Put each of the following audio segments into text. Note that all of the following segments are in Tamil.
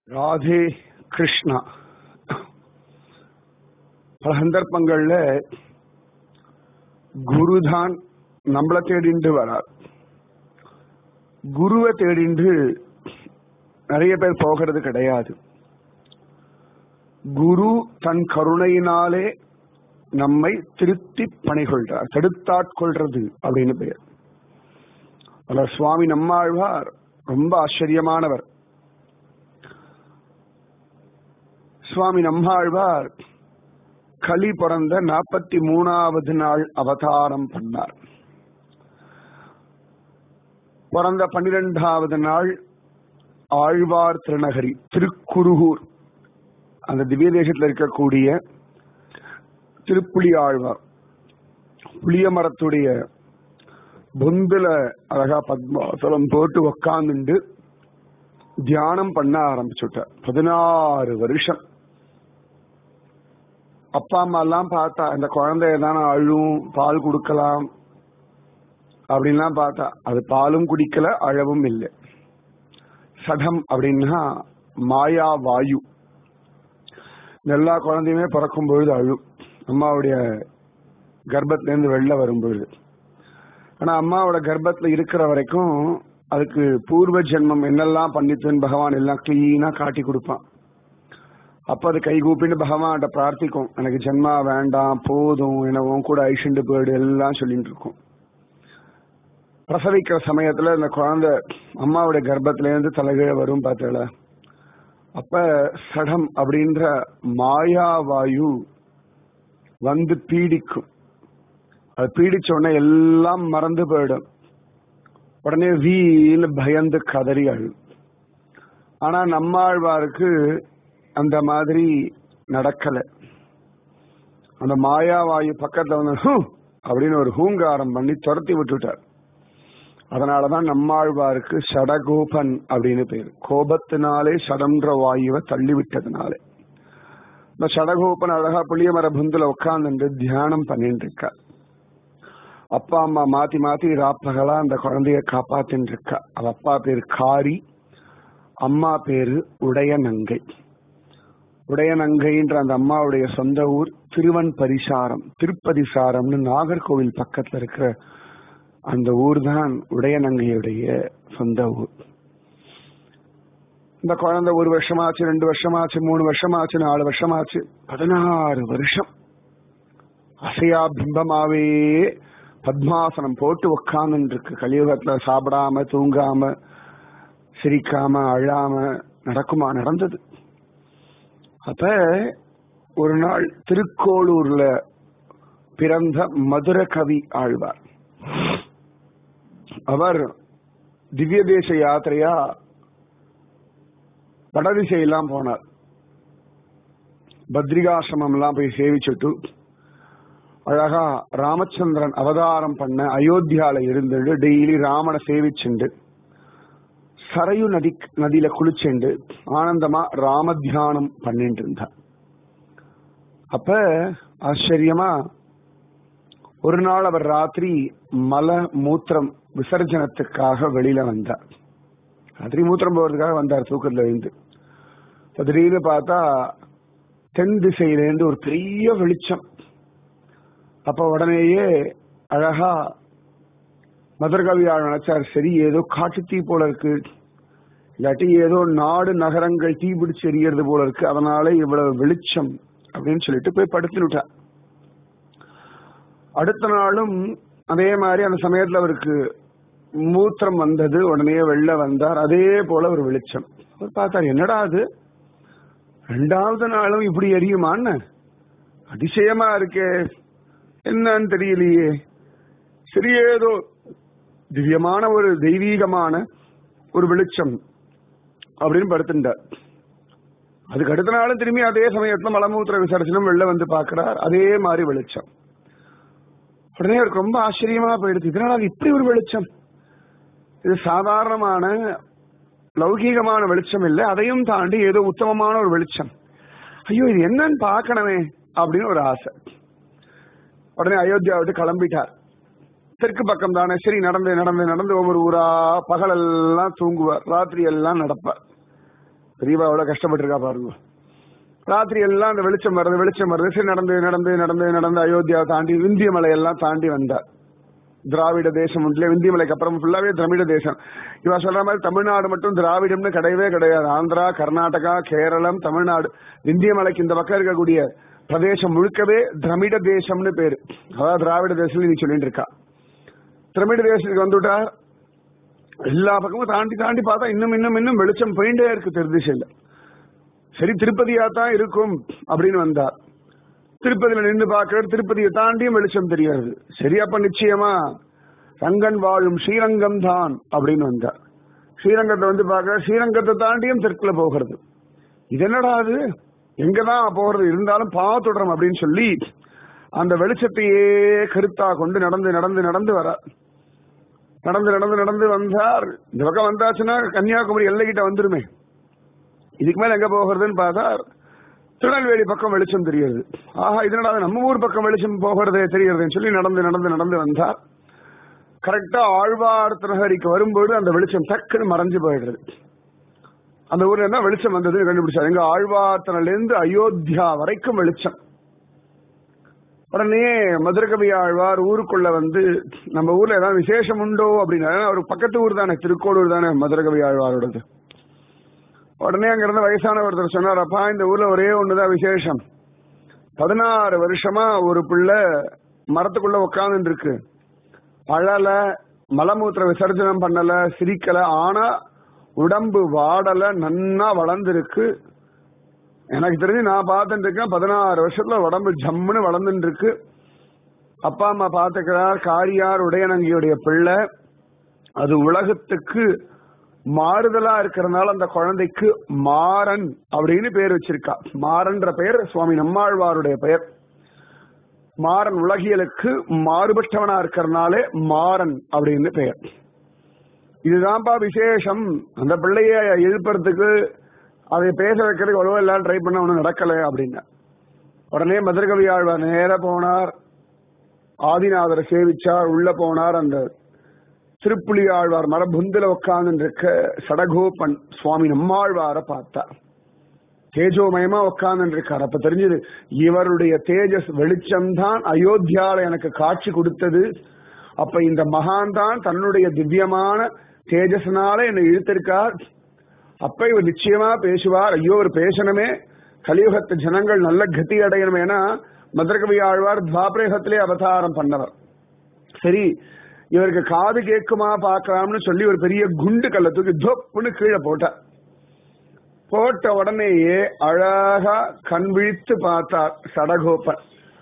ராதே கிருஷ்ணா. பல சந்தர்ப்பங்கள்ல குருதான் நம்மளை தேடிண்டு வரார். குருவை தேடிண்டு நிறைய பேர் போகிறது கிடையாது. குரு தன் கருணையினாலே நம்மை திருத்தி பணிகொள்றார். தடுத்தாட்கொள்றது அப்படின்னு பெயர். அதில் சுவாமி நம்மாழ்வார் ரொம்ப ஆச்சரியமானவர். சுவாமி நம்மாழ்வார் கலி பிறந்த 43வது நாள் அவதாரம் பண்ணார். பிறந்த 12வது நாள் ஆழ்வார் திருநகரி திருக்குருகூர், அந்த திவ்ய தேசத்தில் இருக்கக்கூடிய திருப்புலி ஆழ்வார் புளிய மரத்துடைய பொந்துல அழகா பத்மாசலம் போட்டு உக்காந்துண்டு தியானம் பண்ண ஆரம்பிச்சுட்டார். 16 வருஷம். அப்பா அம்மா எல்லாம் பார்த்தா இந்த குழந்தை தானே அழும், பால் கொடுக்கலாம் அப்படின்லாம் பார்த்தா அது பாலும் குடிக்கல, அழவும் இல்லை. சடம் அப்படின்னா மாயா வாயு. எல்லா குழந்தையுமே பிறக்கும் பொழுது அழும், அம்மாவுடைய கர்ப்பத்திலேருந்து வெளில வரும்பொழுது. ஆனா அம்மாவோட கர்ப்பத்துல இருக்கிற வரைக்கும் அதுக்கு பூர்வ ஜென்மம் என்னெல்லாம் பண்ணித்துன்னு பகவான் எல்லாம் கிளீனா காட்டி கொடுப்பான். அப்ப அது கைகூப்பின்னு பகவான்கிட்ட பிரார்த்திக்கும், எனக்கு ஜென்மா வேண்டாம், போதும், எனவும் கூட ஐஷண்டு போயிடு எல்லாம் சொல்லிட்டு இருக்கும். பிரசவிக்கிற சமயத்துல இந்த குழந்தை அம்மாவுடைய கர்ப்பத்திலேருந்து தலைகீழ வரும் பார்த்தல, அப்ப சடம் அப்படின்ற மாயாவாயு வந்து பீடிக்கும். அது பீடிச்ச உடனே எல்லாம் மறந்து போயிடும். உடனே வீல் பயந்து கதறி அழும். ஆனா நம்மாழ்வாருக்கு அந்த மாதிரி நடக்கல. அந்த மாயாவாயு பக்கத்துல வந்து அப்படின்னு ஒரு ஹூங்காரம் பண்ணி துரத்தி விட்டுட்டார். அதனாலதான் நம்மாழ்வாருக்கு சடகோபன் அப்படின்னு பேரு. கோபத்தினாலே சடம்ன்ற வாயுவை தள்ளி விட்டதுனாலே. இந்த சடகோபன் அழகா புளிய மர புந்துல உட்கார்ந்து தியானம் பண்ணிட்டு இருக்கார். அப்பா அம்மா மாத்தி மாத்தி ராப்பகலா அந்த குழந்தைய காப்பாத்தின்னு இருக்கா. அவ அப்பா பேரு காரி, அம்மா பேரு உடையநங்கை. உடையநங்கைன்ற அந்த அம்மாவுடைய சொந்த ஊர் திருவன்பரிசாரம், திருப்பதிசாரம்னு நாகர்கோவில் பக்கத்துல இருக்கிற அந்த ஊர் தான் உடையநங்கையுடைய சொந்த ஊர். இந்த குழந்தை 1 வருஷமாச்சு, 2 வருஷமாச்சு, 3 வருஷமாச்சு, 4 வருஷமாச்சு, 16 வருஷம் அசையா பிம்பமாவே பத்மாசனம் போட்டு உட்கார்ந்து இருக்கு. கலியுகத்துல சாப்பிடாம தூங்காம சிரிக்காம அழாம நடக்குமா? நடந்தது. அப்ப ஒரு நாள் திருக்கோளூர்ல பிறந்த மதுர கவி ஆழ்வார், அவர் திவ்ய தேச யாத்திரையா வடதிசையெல்லாம் போனார். பத்ரிகாசிரமம் எல்லாம் போய் சேவிச்சுட்டு அழகா ராமச்சந்திரன் அவதாரம் பண்ண அயோத்தியால இருந்து டெய்லி ராமனை சேவிச்சுண்டு சரையு நதியில குளிச்சுண்டு ஆனந்தமா ராம தியானம் பண்ணிட்டு இருந்தார். அப்ப ஆச்சரியமா ஒரு நாள் அவர் ராத்திரி மல மூத்திரம் விசர்ஜனத்துக்காக வெளியில வந்தார். ராத்திரி மூத்திரம் போறதுக்காக வந்தார் தூக்கத்துல இருந்து. திடீர்னு பார்த்தா தென் திசையிலேருந்து ஒரு பெரிய வெளிச்சம். அப்ப உடனேயே அழகா மதுரகவியார் நினைச்சார், சரி ஏதோ காட்டு தீ போல இருக்கு, இல்லாட்டி ஏதோ நாடு நகரங்கள் தீ பிடிச்சு எரியறது போல இருக்கு, அதனால இவ்வளவு வெளிச்சம் அப்படின்னு சொல்லிட்டு போய் படுத்துட்டார். அடுத்த நாளும் அதே மாதிரி அந்த சமயத்துல அவருக்கு மூத்திரம் வந்தது. உடனே வெளில வந்தார், அதே போல ஒரு வெளிச்சம். அவர் பார்த்தார், என்னடா அது 2வது நாளும் இப்படி எரியுமான்னு, அதிசயமா இருக்கே, என்னன்னு தெரியலையே. சரி ஏதோ திவ்யமான ஒரு தெய்வீகமான ஒரு வெளிச்சம் அப்படின்னு படுத்துட்டார். அதுக்கு அடுத்த நாளும் திரும்பி அதே சமயத்துல மலமூத்திர விசர்ஜனம் வெளில வந்து பாக்குறார், அதே மாதிரி வெளிச்சம். உடனே அவருக்கு ரொம்ப ஆச்சரியமா போயிடுச்சு, இதனால இப்படி ஒரு வெளிச்சம், இது சாதாரணமான லௌகீகமான வெளிச்சம் இல்லை, அதையும் தாண்டி ஏதோ உத்தமமான ஒரு வெளிச்சம். ஐயோ இது என்னன்னு பாக்கணுமே அப்படின்னு ஒரு ஆசை. உடனே அயோத்தியா விட்டு கிளம்பிட்டார். தெற்கு பக்கம் தானே, சரி நடந்து நடந்து நடந்து ஒவ்வொரு ஊரா பகலெல்லாம் தூங்குவார், ராத்திரி எல்லாம் நடப்பார். பெரியவா எவ்வளவு கஷ்டப்பட்டு இருக்கா பாருங்க. ராத்திரி எல்லாம் அந்த வெளிச்சம் வருது. சரி நடந்து நடந்து நடந்து நடந்து அயோத்தியாவை தாண்டி விந்திய மலையெல்லாம் தாண்டி வந்தார். திராவிட தேசம் உண்டுல, விந்திய மலைக்கு அப்புறம் ஃபுல்லாவே திராவிட தேசம். இவா சொல்ற மாதிரி தமிழ்நாடு மட்டும் திராவிடம்னு கிடையவே கிடையாது. ஆந்திரா, கர்நாடகா, கேரளம், தமிழ்நாடு, விந்திய மலைக்கு இந்த பக்கம் இருக்கக்கூடிய பிரதேசம் முழுக்கவே திராவிட தேசம்னு பேரு. அதாவது திராவிட தேசம் நீ சொல்லிட்டு இருக்கா. திராவிட தேசத்துக்கு வந்துட்டா எல்லா பக்கமும் தாண்டி தாண்டி பார்த்தா இன்னும் இன்னும் இன்னும் வெளிச்சம் போயிட்டே இருக்கு திருதிசையில. சரி திருப்பதியா தான் இருக்கும் அப்படின்னு வந்தார். திருப்பதியில நின்று பார்க்கிறார், திருப்பதியை தாண்டியும் வெளிச்சம் தெரியாது. சரி அப்ப நிச்சயமா ரங்கன் வாழும் ஸ்ரீரங்கம் தான் அப்படின்னு வந்தார். ஸ்ரீரங்கத்தை வந்து பார்க்க, ஸ்ரீரங்கத்தை தாண்டியும் தெற்குல போகிறது. இது என்னடா அது, எங்கதான் போகிறது, இருந்தாலும் பார்த்துடுறோம் அப்படின்னு சொல்லி அந்த வெளிச்சத்தையே கருத்தா கொண்டு நடந்து நடந்து நடந்து வர நடந்து நடந்து நடந்து வந்தார். இந்த பக்கம் வந்தாச்சுன்னா கன்னியாகுமரி எல்லைகிட்ட வந்துருமே. இதுக்கு மேல எங்க போகிறதுன்னு பார்த்தார். திருநெல்வேலி பக்கம் வெளிச்சம் தெரியுது. ஆஹா, இதனால நம்ம ஊர் பக்கம் வெளிச்சம் போகிறதே தெரியுதுன்னு சொல்லி நடந்து நடந்து நடந்து வந்தார். கரெக்டா ஆழ்வார் திருநகரிக்கு வரும்போது அந்த வெளிச்சம் டக்குன்னு மறைஞ்சு போயிடுறது. அந்த ஊர்ல என்ன வெளிச்சம் வந்ததுன்னு கண்டுபிடிச்சார். எங்க ஆழ்வார்த்தனில இருந்து அயோத்தியா வரைக்கும் வெளிச்சம். உடனே மதுரகவி ஆழ்வார் ஊருக்குள்ள வந்து, நம்ம ஊர்ல ஏதாவது விசேஷம் உண்டோ அப்படின்னா, அவர் பக்கத்து ஊர் தானே, திருக்கோளூர் தானே மதுரகவி ஆழ்வாரோடது. உடனே அங்க இருந்த வயசான ஒருத்தர் சொன்னார், அப்பா இந்த ஊர்ல ஒரே ஒண்ணுதான் விசேஷம். 16 வருஷமா ஒரு பிள்ளை மரத்துக்குள்ள உட்கார்ந்து இருக்கு. அழல, மலமூத்திர விசர்ஜனம் பண்ணல, சிரிக்கல, ஆனா உடம்பு வாடல, நன்னா வளர்ந்துருக்கு. எனக்கு தெரிஞ்சு நான் பார்த்துட்டு இருக்கேன், 16 வருஷத்துல உடம்பு ஜம்முன்னு வளர்ந்துட்டு இருக்கு. அப்பா அம்மா பாத்துக்கிறார். காரியார் உடையநங்கியுடைய பிள்ளை. அது உலகத்துக்கு மாறுதலா இருக்கிறதுனால அந்த குழந்தைக்கு மாறன் அப்படின்னு பேர் வச்சிருக்கா. மாறன்ற பெயர் சுவாமி நம்மாழ்வாருடைய பெயர். மாறன் உலகியலுக்கு மாறுபட்டவனா இருக்கிறதுனாலே மாறன் அப்படின்னு பெயர். இதுதான்ப்பா விசேஷம். அந்த பிள்ளைய எழுப்புறதுக்கு, அதை பேச வைக்கிறதுக்கு அவ்வளவா எல்லாரும் ட்ரை பண்ண ஒன்றும் நடக்கல அப்படின்னா. உடனே மதுரகவி ஆழ்வார் நேர போனார், ஆதிநாதரை சேவிச்சார், உள்ள போனார். அந்த திருப்புலி ஆழ்வார் மரபுந்தில உட்கார்ந்து இருக்க சடகோபன் சுவாமி நம்மாழ்வார பார்த்தார். தேஜோமயமா உட்கார்ந்து இருக்கார். அப்ப தெரிஞ்சது இவருடைய தேஜஸ் வெளிச்சம்தான் அயோத்தியால எனக்கு காட்சி கொடுத்தது. அப்ப இந்த மகான் தான் தன்னுடைய திவ்யமான தேஜஸ்னால என்னை இழுத்திருக்கார். அப்ப இவர் நிச்சயமா பேசுவார். ஐயோ ஒரு பேசணுமே, கலியுகத்து ஜனங்கள் நல்ல கதி அடையணும். ஏன்னா மதுரகவி ஆழ்வார் துவாபரேகத்திலே அவதாரம் பண்ணவர். சரி இவருக்கு காது கேட்குமா பார்க்கலாம்னு சொல்லி ஒரு பெரிய குண்டு கல்ல தூக்கி தொப்புன்னு கீழே போட்டார். போட்ட உடனேயே அழகா கண் விழித்து பார்த்தார் சடகோபன்.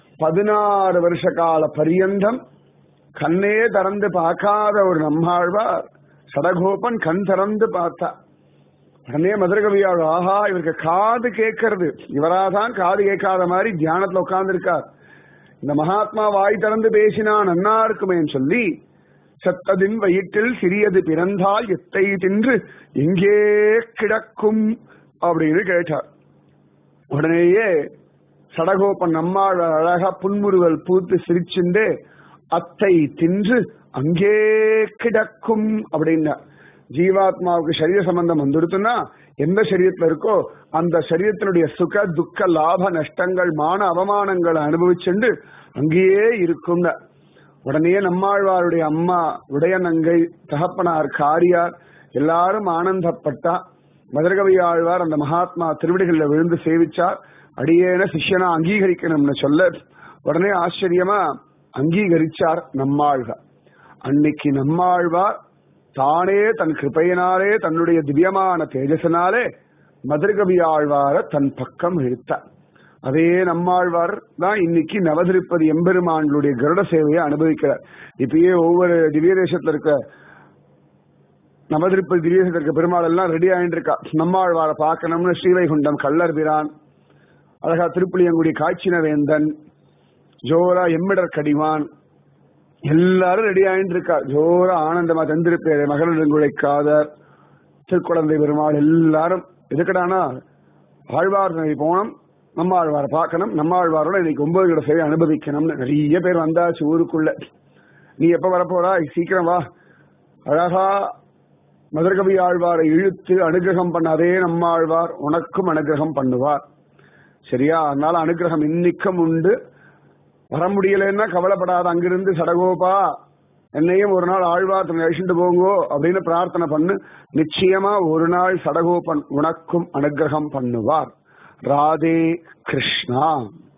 16 வருஷ கால பரியந்தம் கண்ணே திறந்து பார்க்காத ஒரு நம்மாழ்வார் சடகோபன் கண் திறந்து பார்த்தார். உடனே மதுரகவியாள், ஆஹா இவருக்கு காது கேட்கறது, இவராதான் காது கேட்காத மாதிரி தியானத்துல உட்கார்ந்து இருக்கார். இந்த மகாத்மா வாய் திறந்து பேசினா நன்னா இருக்குமேன்னு சொல்லி, செத்ததின் வயிற்றில் சிறியது பிறந்தால் எத்தை தின்று எங்கே கிடக்கும் அப்படின்னு கேட்டார். உடனேயே சடகோபன் நம்மாழ் அழகா புன்முறுவல் பூத்து சிரிச்சுண்டு, அத்தை தின்று அங்கே கிடக்கும் அப்படின்னா, ஜீவாத்மாவுக்கு சரீர சம்பந்தம் வந்துடுத்துன்னா எந்த சரீரத்துல இருக்கோ அந்த சரீரத்தினுடைய சுக துக்க லாப நஷ்டங்கள் மான அவமானங்களை அனுபவிச்சுண்டு அங்கேயே இருக்கும். உடனே நம்மாழ்வாருடைய அம்மா உடையநங்கை, தகப்பனார் காரியார் எல்லாரும் ஆனந்தப்பட்டா. மதுரகவி ஆழ்வார் அந்த மகாத்மா திருவிடிகளில் விழுந்து சேவிச்சார். அடியேன சிஷ்யனா அங்கீகரிக்கணும்னு சொல்ல உடனே ஆச்சரியமா அங்கீகரிச்சார் நம்மாழ்வார். அன்னைக்கு நம்மாழ்வார் தானே தன் கிருபையினாலே தன்னுடைய திவ்யமான தேஜசனாலே மதுரகவி ஆழ்வார தன் பக்கம் இழுத்தார். அதே நம்மாழ்வார் தான் இன்னைக்கு நவதிருப்பதி எம்பெருமான்களுடைய கருட சேவையை அனுபவிக்கிறார். இப்பயே ஒவ்வொரு திவ்ய தேசத்துல இருக்க நவதிருப்பதி திவ்ய தேசத்துல இருக்க பெருமாள் எல்லாம் ரெடி ஆயிட்டு இருக்கா. நம்மாழ்வாரை பார்க்கணும்னு ஸ்ரீவைகுண்டம் கள்ளர் பிரான், அழகா திருப்புளியங்குடி காய்ச்சினவேந்தன், ஜோரா எம்மிடர் கடிவான் எல்லாரும் ரெடி ஆயிட்டு இருக்கா. ஜோரா ஆனந்தமா தந்திருப்பேரை மகளிருங்குழைக்காதர், திருக்குழந்தை பெருமாள் எல்லாரும் எதுக்கடானா ஆழ்வார் போனோம், நம்மாழ்வாரை பார்க்கணும், நம்மாழ்வாரோட இன்னைக்கு 9 கிட சேவை அனுபவிக்கணும்னு நிறைய பேர் வந்தாச்சு ஊருக்குள்ள. நீ எப்ப வரப்போறா, சீக்கிரம் வா. அழகா மதுரகவி ஆழ்வாரை இழுத்து அனுகிரகம் பண்ண அதே நம்மாழ்வார் உனக்கும் அனுகிரகம் பண்ணுவார். சரியா? அதனால அனுகிரகம் இன்னிக்கும் உண்டு. வர முடியலன்னா கவலைப்படாத, அங்கிருந்து சடகோபா என்னையும் ஒரு நாள் ஆழ்வார் அழிச்சுட்டு போங்கோ அப்படின்னு பிரார்த்தனை பண்ணு. நிச்சயமா ஒரு நாள் சடகோபன் உனக்கும் அனுகிரகம் பண்ணுவார். ராதே கிருஷ்ணா.